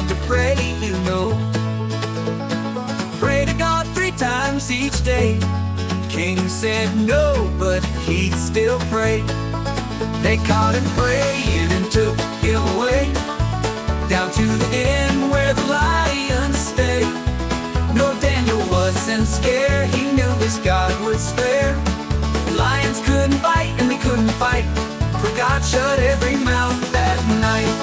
love to pray, you know. Pray to God 3 times each day. King said no, but he'd still pray. They caught him praying and took him away, down to the inn where the lions stay. No, Daniel wasn't scared, he knew his God would spare. The lions couldn't bite and they couldn't fight, for God shut every mouth that night.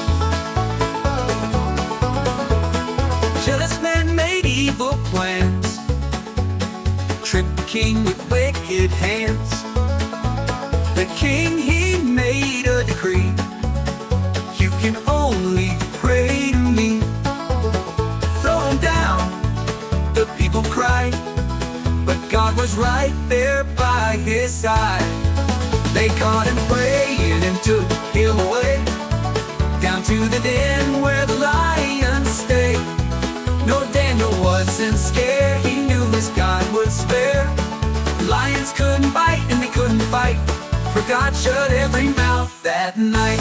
Jealous men made evil plans, tricked the king with wicked hands. The king, he made a decree: you can only pray to me. Throw him down, the people cried, but God was right there by his side. They caught him praying and took him away, down to the den where the lions stay. No, Daniel wasn't scared, he knew his God would spare. Lions couldn't bite and they couldn't fight, for God shut every mouth that night.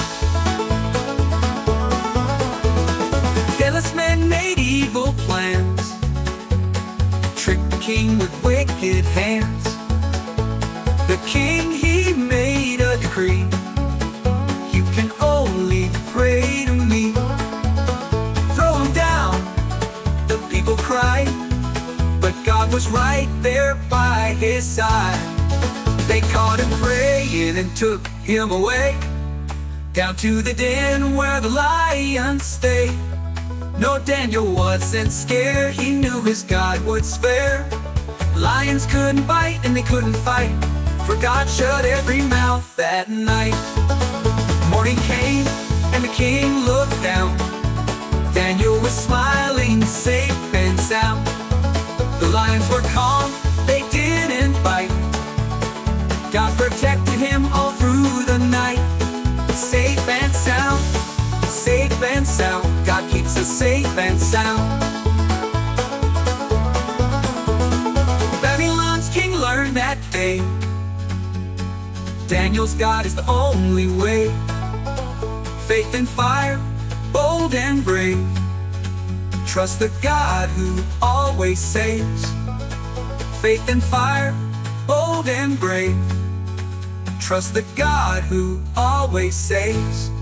Jealous men made evil plans, tricked the king with wicked hands. The king, he made a decree: you can only pray to me. Throw him down, the people cried, but God was right there by his side. They caught him praying and took him away, down to the den where the lions stay. No, Daniel wasn't scared, he knew his God would spare. Lions couldn't bite and they couldn't fight, for God shut every mouth that night. Morning came and the king looked down. Daniel was smiling, safe and sound. The lions were calm, they didn't bite. God protected him all through the night. Safe and sound, safe and sound. God keeps us safe and sound. Babylon's king learned that day, Daniel's God is the only way. Faith and fire, bold and brave, trust the God who always saves. Faith and fire, bold and brave, trust the God who always saves.